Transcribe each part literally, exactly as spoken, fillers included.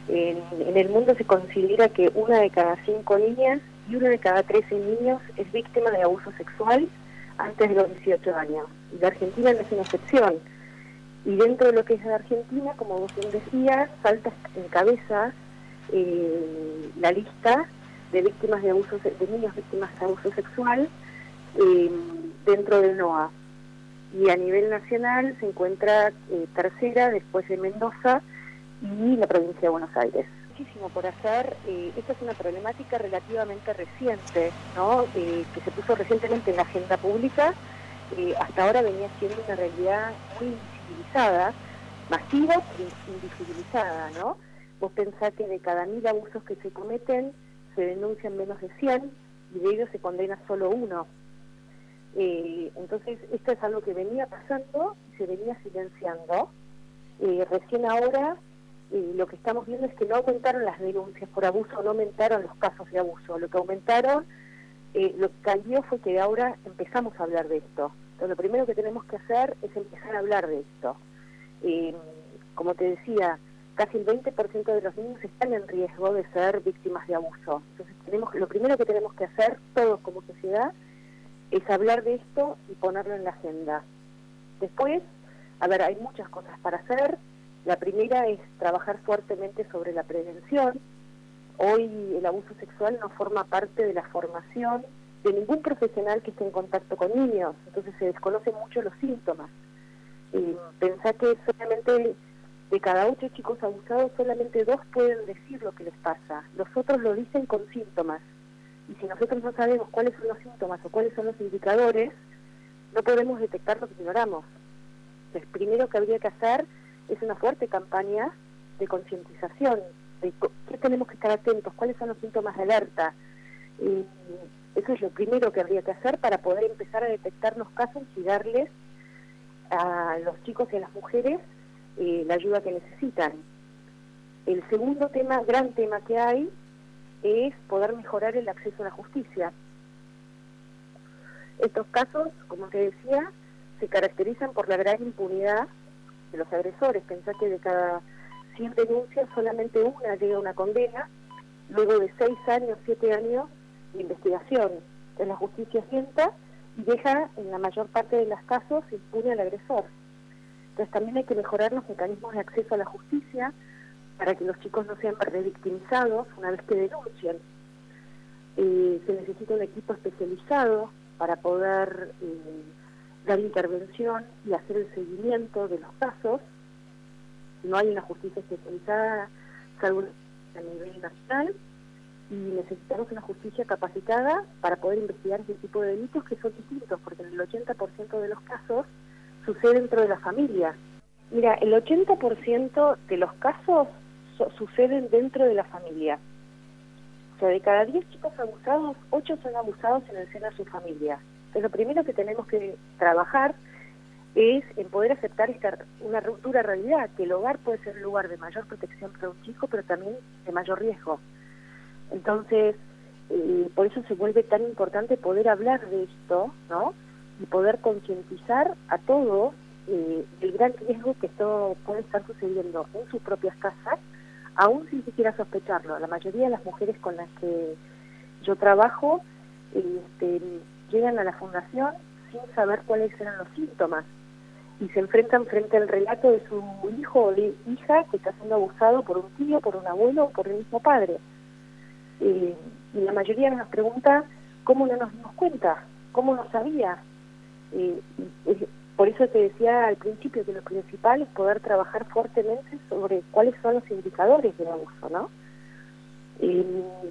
En, en el mundo se considera que una de cada cinco niñas y una de cada trece niños es víctima de abuso sexual antes de los dieciocho años. Y la Argentina no es una excepción. Y dentro de lo que es la Argentina, como vos bien decías, salta en cabeza eh, la lista de víctimas de abuso, de niños víctimas de abuso sexual eh, dentro del N O A. Y a nivel nacional se encuentra eh, tercera después de Mendoza y la provincia de Buenos Aires. Muchísimo por hacer. Eh, esta es una problemática relativamente reciente, ¿no? Eh, que se puso recientemente en la agenda pública. Eh, hasta ahora venía siendo una realidad muy invisibilizada, masiva, pero invisibilizada, ¿no? Vos pensás que de cada mil abusos que se cometen, se denuncian menos de cien y de ellos se condena solo uno. Eh, entonces, esto es algo que venía pasando y se venía silenciando. Eh, recién ahora eh, lo que estamos viendo es que no aumentaron las denuncias por abuso, no aumentaron los casos de abuso. Lo que aumentaron, eh, lo que cambió fue que ahora empezamos a hablar de esto. Entonces, lo primero que tenemos que hacer es empezar a hablar de esto. Eh, como te decía, casi el veinte por ciento de los niños están en riesgo de ser víctimas de abuso. Entonces, tenemos, lo primero que tenemos que hacer todos como sociedad es hablar de esto y ponerlo en la agenda. Después, a ver, hay muchas cosas para hacer. La primera es trabajar fuertemente sobre la prevención. Hoy el abuso sexual no forma parte de la formación de ningún profesional que esté en contacto con niños, entonces se desconocen mucho los síntomas. Eh, pensá que solamente de cada ocho chicos abusados, solamente dos pueden decir lo que les pasa. Los otros lo dicen con síntomas. Y si nosotros no sabemos cuáles son los síntomas o cuáles son los indicadores, no podemos detectar lo que ignoramos. Entonces, primero que habría que hacer es una fuerte campaña de concientización, de qué tenemos que estar atentos, cuáles son los síntomas de alerta. Y eso es lo primero que habría que hacer para poder empezar a detectar los casos y darles a los chicos y a las mujeres eh, la ayuda que necesitan. El segundo tema, gran tema que hay, es poder mejorar el acceso a la justicia. Estos casos, como te decía, se caracterizan por la gran impunidad de los agresores. Pensá que de cada cien denuncias solamente una llega a una condena, luego de seis años, siete años de investigación. Entonces la justicia sienta y deja, en la mayor parte de los casos, impune al agresor. Entonces también hay que mejorar los mecanismos de acceso a la justicia para que los chicos no sean revictimizados una vez que denuncien. Eh, se necesita un equipo especializado para poder eh, dar intervención y hacer el seguimiento de los casos. No hay una justicia especializada, salvo a nivel nacional, y necesitamos una justicia capacitada para poder investigar ese tipo de delitos que son distintos, porque en el ochenta por ciento de los casos sucede dentro de la familia. Mira, el ochenta por ciento de los casos so suceden dentro de la familia. O sea, de cada diez chicos abusados, ocho son abusados en el seno de su familia. Entonces, lo primero que tenemos que trabajar es en poder aceptar esta, una dura realidad, que el hogar puede ser un lugar de mayor protección para un chico, pero también de mayor riesgo. Entonces, eh, por eso se vuelve tan importante poder hablar de esto, ¿no? Y poder concientizar a todos eh, el gran riesgo que esto puede estar sucediendo en sus propias casas, aún sin siquiera sospecharlo. La mayoría de las mujeres con las que yo trabajo este, llegan a la fundación sin saber cuáles eran los síntomas y se enfrentan frente al relato de su hijo o de hija que está siendo abusado por un tío, por un abuelo o por el mismo padre. Eh, y la mayoría nos pregunta cómo no nos dimos cuenta, cómo no sabía. Eh, eh, por eso te decía al principio que lo principal es poder trabajar fuertemente sobre cuáles son los indicadores del abuso, ¿no? Eh,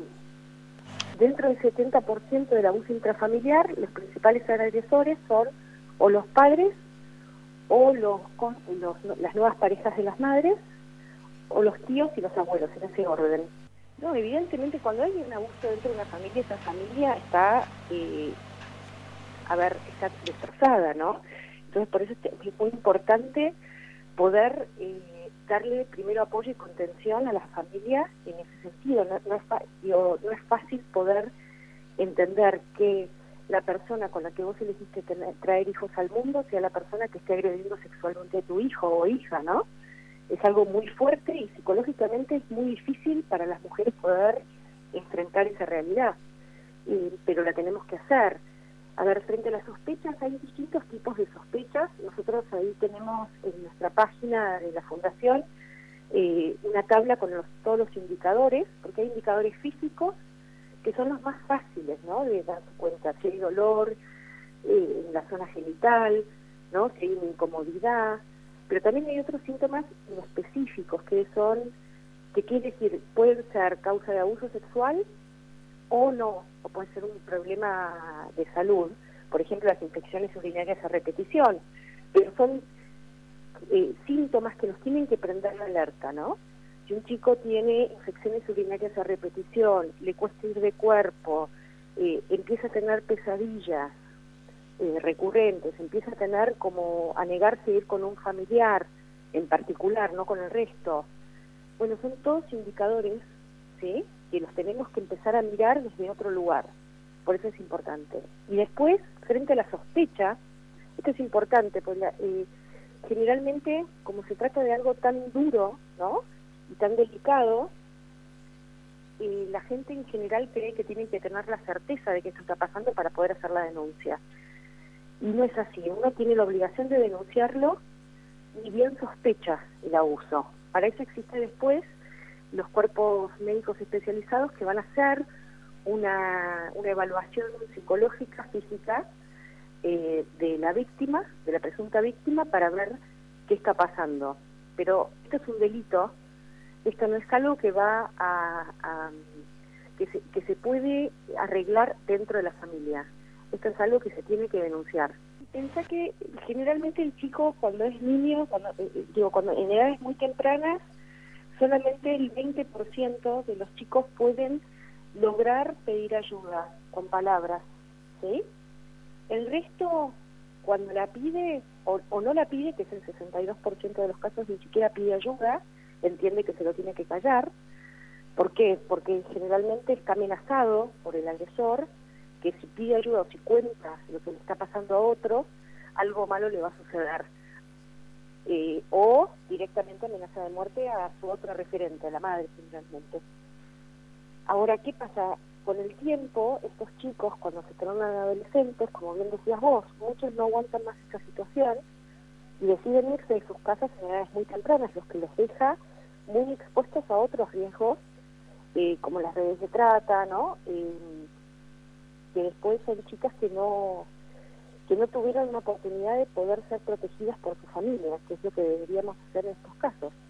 dentro del setenta por ciento del abuso intrafamiliar, los principales agresores son o los padres o los, con, los las nuevas parejas de las madres o los tíos y los abuelos, en ese orden. No, evidentemente cuando hay un abuso dentro de una familia, esa familia está, eh, a ver, está destrozada, ¿no? Entonces por eso es muy importante poder eh, darle primero apoyo y contención a las familias en ese sentido. No, no, es, digo, no es fácil poder entender que la persona con la que vos elegiste tener, traer hijos al mundo sea la persona que esté agrediendo sexualmente a tu hijo o hija, ¿no? es algo muy fuerte y psicológicamente es muy difícil para las mujeres poder enfrentar esa realidad, eh, pero la tenemos que hacer. A ver, frente a las sospechas hay distintos tipos de sospechas. Nosotros ahí tenemos en nuestra página de la Fundación eh, una tabla con los, todos los indicadores, porque hay indicadores físicos que son los más fáciles, ¿no?, de dar cuenta. Si hay dolor eh, en la zona genital, ¿no?, si hay una incomodidad, pero también hay otros síntomas específicos que son, que quiere decir, pueden ser causa de abuso sexual o no, o puede ser un problema de salud, por ejemplo las infecciones urinarias a repetición, pero son eh, síntomas que nos tienen que prender la alerta, ¿no? Si un chico tiene infecciones urinarias a repetición, le cuesta ir de cuerpo, eh, empieza a tener pesadillas eh, recurrentes, empieza a tener como a negarse a ir con un familiar en particular, no con el resto, bueno, son todos indicadores, ¿sí?, que los tenemos que empezar a mirar desde otro lugar. Por eso es importante. Y después, frente a la sospecha, esto es importante, porque eh, generalmente, como se trata de algo tan duro, ¿no?, y tan delicado, eh, la gente en general cree que tienen que tener la certeza de que esto está pasando para poder hacer la denuncia. Y no es así. Uno tiene la obligación de denunciarlo ni bien sospecha el abuso. Para eso existe después los cuerpos médicos especializados que van a hacer una, una evaluación psicológica, física, eh, de la víctima, de la presunta víctima, para ver qué está pasando. Pero esto es un delito, esto no es algo que va a, a que, se, que se puede arreglar dentro de la familia. Esto es algo que se tiene que denunciar. Pensá que generalmente el chico, cuando es niño, cuando, eh, digo, cuando en edades muy tempranas, solamente el veinte por ciento de los chicos pueden lograr pedir ayuda con palabras, ¿sí? El resto, cuando la pide o, o no la pide, que es el sesenta y dos por ciento de los casos, ni siquiera pide ayuda, entiende que se lo tiene que callar. ¿Por qué? Porque generalmente está amenazado por el agresor, que si pide ayuda o si cuenta lo que le está pasando a otro, algo malo le va a suceder. Eh, o directamente amenaza de muerte a su otra referente, a la madre generalmente. Ahora, ¿qué pasa? Con el tiempo, estos chicos, cuando se tornan adolescentes, como bien decías vos, muchos no aguantan más esta situación y deciden irse de sus casas en edades muy tempranas, los que los deja muy expuestos a otros riesgos, eh, como las redes de trata, ¿no? Eh, que después son chicas que no que no tuvieron una oportunidad de poder ser protegidas por su familia, que es lo que deberíamos hacer en estos casos.